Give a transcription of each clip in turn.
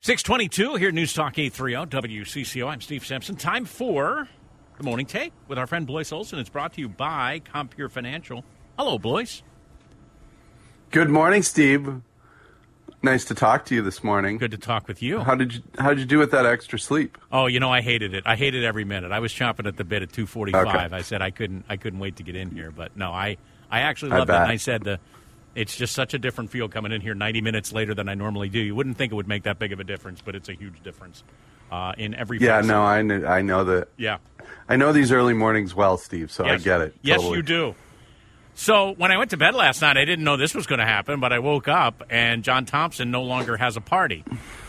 622 here, News Talk 830 WCCO. I'm Steve Simpson. Time for the Morning Take with our friend Blois Olson. It's brought to you by Compeer Financial. Hello, Blois. Good morning, Steve. Nice to talk to you this morning. Good to talk with you. How did you do with that extra sleep? Oh, I hated it. I hated every minute. I was chomping at the bit at 2:45. Okay. I said I couldn't wait to get in here, but no, I actually loved it. And I said it's just such a different feel coming in here 90 minutes later than I normally do. You wouldn't think it would make that big of a difference, but it's a huge difference in every Yeah, facet. no, I know that. Yeah. I know these early mornings well, Steve, so Yes. I get it. Yes, totally. you do. So when I went to bed last night, I didn't know this was going to happen, but I woke up and John Thompson no longer has a party.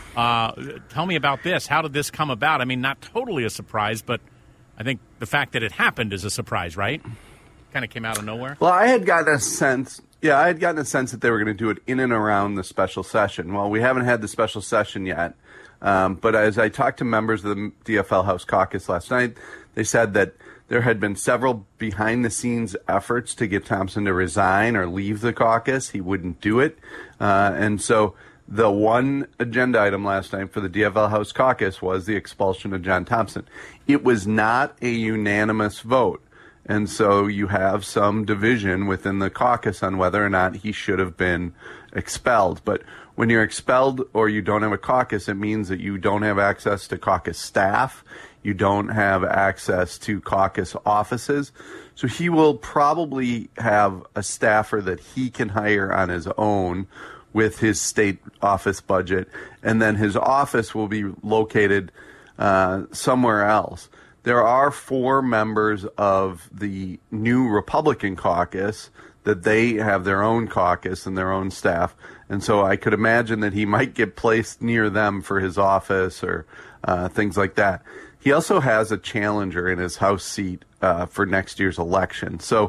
Tell me about this. How did this come about? I mean, not totally a surprise, but I think the fact that it happened is a surprise, right? Kind of came out of nowhere. Well, I had gotten a sense that they were going to do it in and around the special session. Well, we haven't had the special session yet, but as I talked to members of the DFL House Caucus last night, they said that there had been several behind-the-scenes efforts to get Thompson to resign or leave the caucus. He wouldn't do it, and so the one agenda item last night for the DFL House Caucus was the expulsion of John Thompson. It was not a unanimous vote. And so you have some division within the caucus on whether or not he should have been expelled. But when you're expelled or you don't have a caucus, it means that you don't have access to caucus staff. You don't have access to caucus offices. So he will probably have a staffer that he can hire on his own with his state office budget. And then his office will be located somewhere else. There are 4 members of the new Republican caucus that they have their own caucus and their own staff. And so I could imagine that he might get placed near them for his office or things like that. He also has a challenger in his House seat for next year's election. So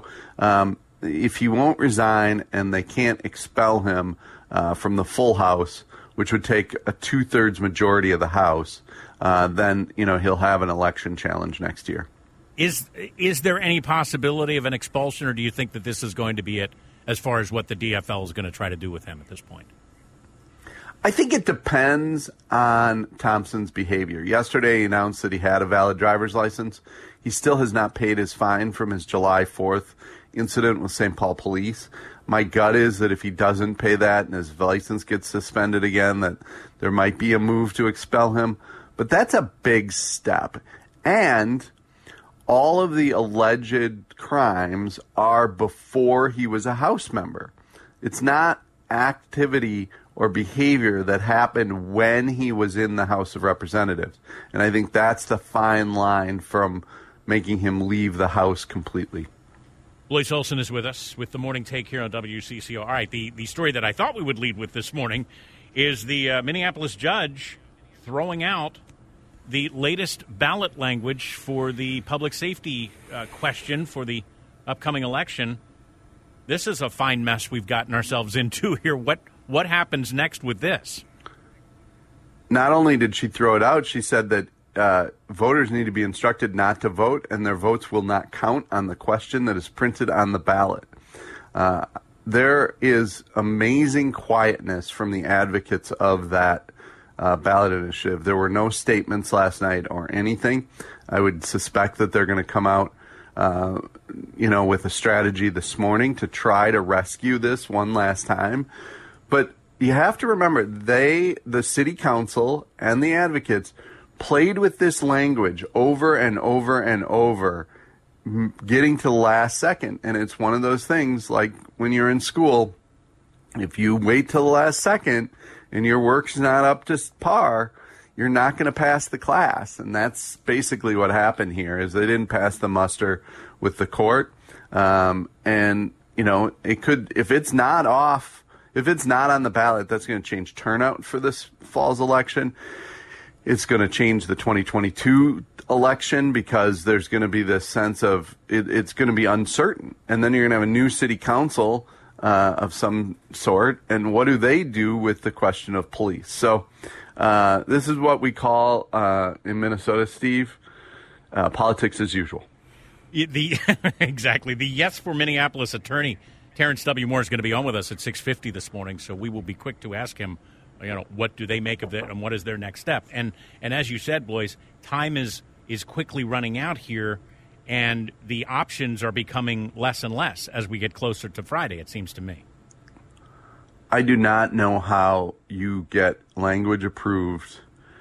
if he won't resign and they can't expel him from the full House, which would take a 2/3 majority of the House, then he'll have an election challenge next year. Is there any possibility of an expulsion, or do you think that this is going to be it as far as what the DFL is going to try to do with him at this point? I think it depends on Thompson's behavior. Yesterday he announced that he had a valid driver's license. He still has not paid his fine from his July 4th incident with St. Paul Police. My gut is that if he doesn't pay that and his license gets suspended again, that there might be a move to expel him. But that's a big step. And all of the alleged crimes are before he was a House member. It's not activity or behavior that happened when he was in the House of Representatives. And I think that's the fine line from making him leave the House completely. Blois Olson is with us with the Morning Take here on WCCO. All right, the story that I thought we would lead with this morning is the Minneapolis judge throwing out the latest ballot language for the public safety question for the upcoming election. This is a fine mess we've gotten ourselves into here. What happens next with this? Not only did she throw it out, she said that voters need to be instructed not to vote, and their votes will not count on the question that is printed on the ballot. There is amazing quietness from the advocates of that ballot initiative. There were no statements last night or anything. I would suspect that they're going to come out, with a strategy this morning to try to rescue this one last time. But you have to remember, the city council and the advocates played with this language over and over and over, getting to the last second. And it's one of those things like when you're in school, if you wait till the last second and your work's not up to par, you're not going to pass the class. And that's basically what happened here, is they didn't pass the muster with the court. It could, if it's not on the ballot, that's going to change turnout for this fall's election. It's going to change the 2022 election because there's going to be this sense of it's going to be uncertain. And then you're going to have a new city council of some sort. And what do they do with the question of police? So this is what we call in Minnesota, Steve, politics as usual. Exactly. The Yes for Minneapolis attorney, Terrence W. Moore, is going to be on with us at 6:50 this morning, so we will be quick to ask him what do they make of it, and what is their next step? And as you said, boys, time is quickly running out here, and the options are becoming less and less as we get closer to Friday, it seems to me. I do not know how you get language approved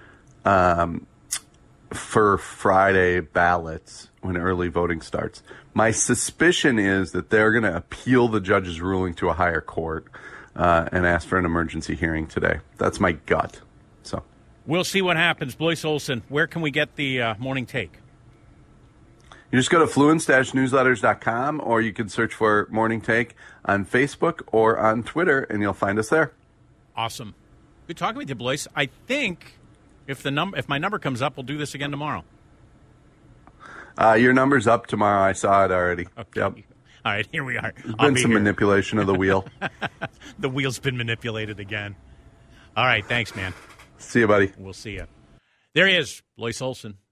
for Friday ballots when early voting starts. My suspicion is that they're going to appeal the judge's ruling to a higher court and ask for an emergency hearing today. That's my gut. So we'll see what happens. Blois Olson, where can we get the morning take? You just go to fluence-newsletters.com, or you can search for Morning Take on Facebook or on Twitter, and you'll find us there. Awesome. Good talking with you, Blois. I think if my number comes up, we'll do this again tomorrow. Your number's up tomorrow. I saw it already. Okay. Yep. All right, here we are. There's been some manipulation of the wheel. The wheel's been manipulated again. All right, thanks, man. See you, buddy. We'll see you. There he is, Blois Olson.